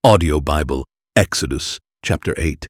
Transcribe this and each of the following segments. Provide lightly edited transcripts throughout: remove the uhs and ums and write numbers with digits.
Audio Bible, Exodus chapter 8.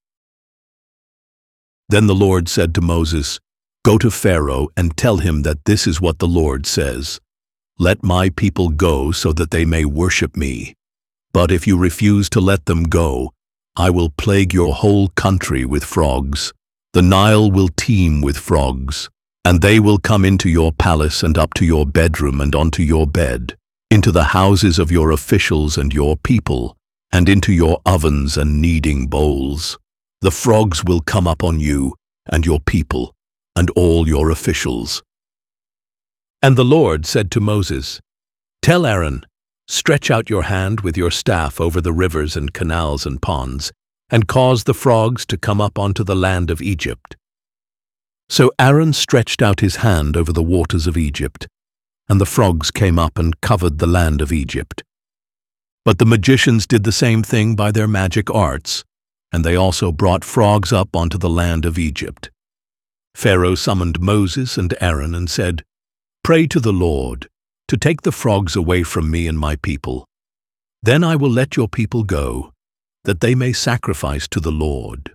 Then the Lord said to Moses, "Go to Pharaoh and tell him that this is what the Lord says. Let my people go so that they may worship me. But if you refuse to let them go, I will plague your whole country with frogs. The Nile will teem with frogs, and they will come into your palace and up to your bedroom and onto your bed, into the houses of your officials and your people, and into your ovens and kneading bowls. The frogs will come up on you and your people and all your officials." And the Lord said to Moses, "Tell Aaron, stretch out your hand with your staff over the rivers and canals and ponds, and cause the frogs to come up onto the land of Egypt." So Aaron stretched out his hand over the waters of Egypt, and the frogs came up and covered the land of Egypt. But the magicians did the same thing by their magic arts, and they also brought frogs up onto the land of Egypt. Pharaoh summoned Moses and Aaron and said, "Pray to the Lord to take the frogs away from me and my people. Then I will let your people go, that they may sacrifice to the Lord."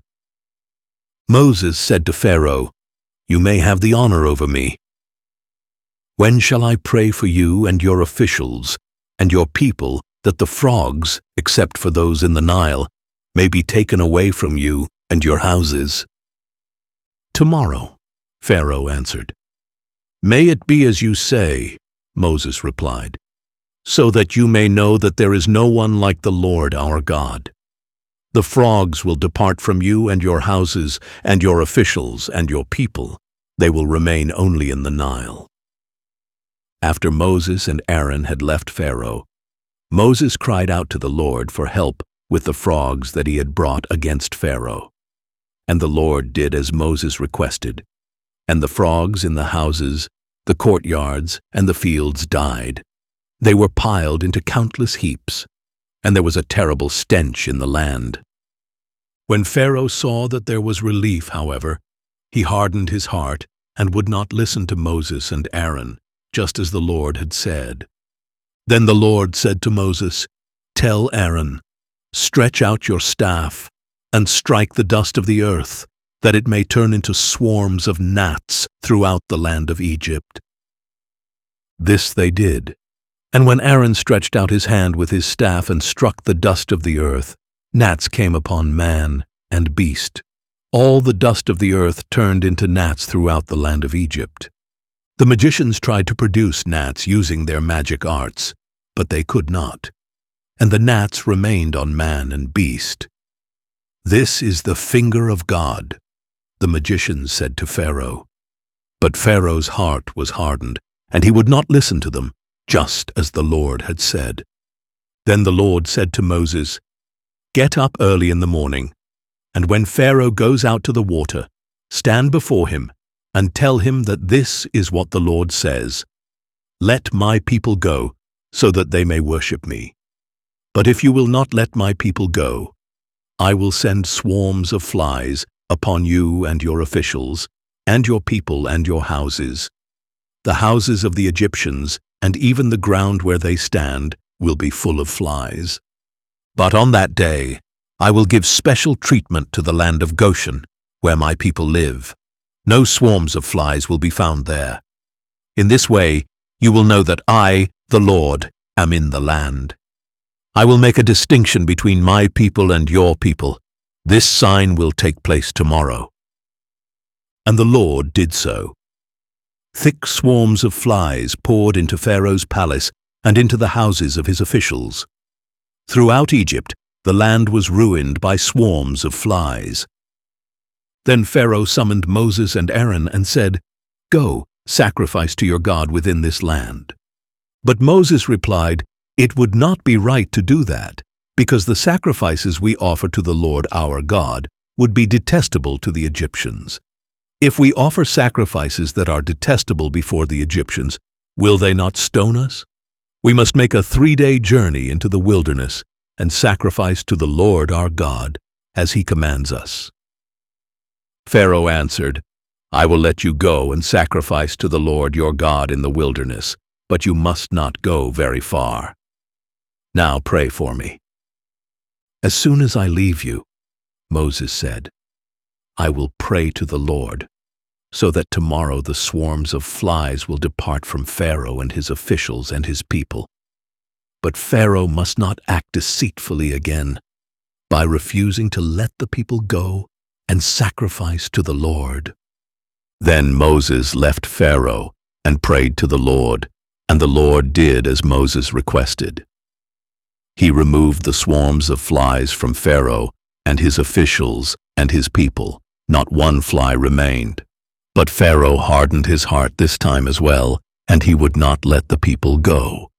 Moses said to Pharaoh, "You may have the honor over me. When shall I pray for you and your officials and your people that the frogs, except for those in the Nile, may be taken away from you and your houses?" "Tomorrow," Pharaoh answered. "May it be as you say," Moses replied, "so that you may know that there is no one like the Lord our God. The frogs will depart from you and your houses and your officials and your people. They will remain only in the Nile." After Moses and Aaron had left Pharaoh, Moses cried out to the Lord for help with the frogs that he had brought against Pharaoh. And the Lord did as Moses requested, and the frogs in the houses, the courtyards, and the fields died. They were piled into countless heaps, and there was a terrible stench in the land. When Pharaoh saw that there was relief, however, he hardened his heart and would not listen to Moses and Aaron, just as the Lord had said. Then the Lord said to Moses, "Tell Aaron, stretch out your staff and strike the dust of the earth, that it may turn into swarms of gnats throughout the land of Egypt." This they did, and when Aaron stretched out his hand with his staff and struck the dust of the earth, gnats came upon man and beast. All the dust of the earth turned into gnats throughout the land of Egypt. The magicians tried to produce gnats using their magic arts, but they could not, and the gnats remained on man and beast. "This is the finger of God," the magicians said to Pharaoh. But Pharaoh's heart was hardened, and he would not listen to them, just as the Lord had said. Then the Lord said to Moses, "Get up early in the morning, and when Pharaoh goes out to the water, stand before him and tell him that this is what the Lord says. Let my people go, so that they may worship me. But if you will not let my people go, I will send swarms of flies upon you and your officials, and your people and your houses. The houses of the Egyptians, and even the ground where they stand, will be full of flies. But on that day I will give special treatment to the land of Goshen, where my people live. No swarms of flies will be found there. In this way you will know that I, the Lord, am in the land. I will make a distinction between my people and your people. This sign will take place tomorrow." And the Lord did so. Thick swarms of flies poured into Pharaoh's palace and into the houses of his officials. Throughout Egypt, the land was ruined by swarms of flies. Then Pharaoh summoned Moses and Aaron and said, "Go, sacrifice to your God within this land." But Moses replied, "It would not be right to do that, because the sacrifices we offer to the Lord our God would be detestable to the Egyptians. If we offer sacrifices that are detestable before the Egyptians, will they not stone us? We must make a 3-day journey into the wilderness and sacrifice to the Lord our God, as he commands us." Pharaoh answered, "I will let you go and sacrifice to the Lord your God in the wilderness, but you must not go very far. Now pray for me." As soon as I leave you, Moses said, I will pray to the Lord, so that tomorrow the swarms of flies will depart from Pharaoh and his officials and his people. But Pharaoh must not act deceitfully again by refusing to let the people go and sacrifice to the Lord. Then Moses left Pharaoh and prayed to the Lord, and the Lord did as Moses requested. He removed the swarms of flies from Pharaoh and his officials and his people. Not one fly remained. But Pharaoh hardened his heart this time as well, and he would not let the people go.